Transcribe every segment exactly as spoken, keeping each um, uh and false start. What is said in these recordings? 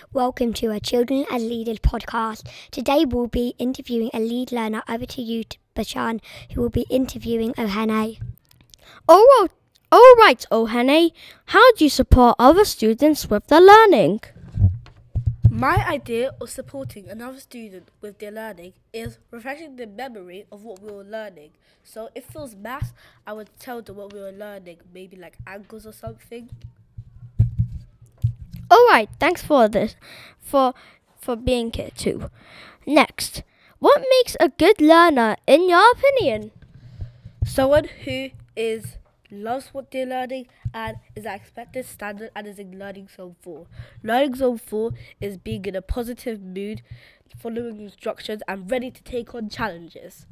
Welcome to our Children as Leaders podcast. Today we'll be interviewing a lead learner. Over to you, Bashan, who will be interviewing Ohene. All right, all right, Ohene. How do you support other students with their learning? My idea of supporting another student with their learning is refreshing the memory of what we were learning. So if it was maths, I would tell them what we were learning, maybe like angles or something. All right, thanks for this, for for being here too. Next, what makes a good learner in your opinion? Someone who is loves what they're learning and is at expected standard and is in learning zone four. Learning zone four is being in a positive mood, following instructions and ready to take on challenges.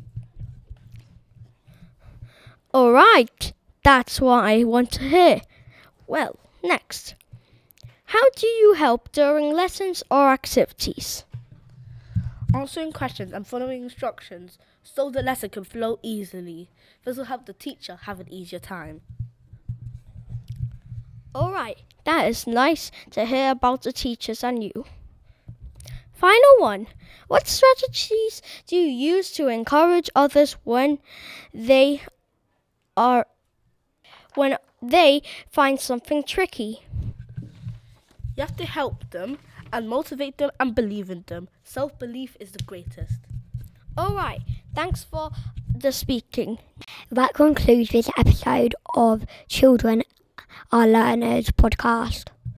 All right, that's what I want to hear. Well, next. How do you help during lessons or activities? Answering questions and following instructions so the lesson can flow easily. This will help the teacher have an easier time. All right, that is nice to hear about the teachers and you. Final one. What strategies do you use to encourage others when they are when they find something tricky? You have to help them and motivate them and believe in them. Self-belief is the greatest. All right, thanks for the speaking. That concludes this episode of Children Are Learners podcast.